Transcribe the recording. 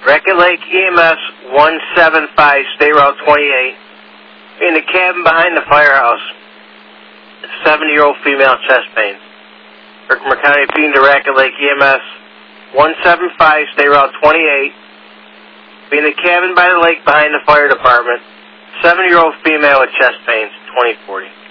Racket Lake EMS 175, State Route 28. In the cabin behind the firehouse. 70-year-old female chest pain. Herkimer County being to Racket Lake EMS 175, State Route 28. Be in the cabin by the lake behind the fire department. 70-year-old female with chest pains, 2040.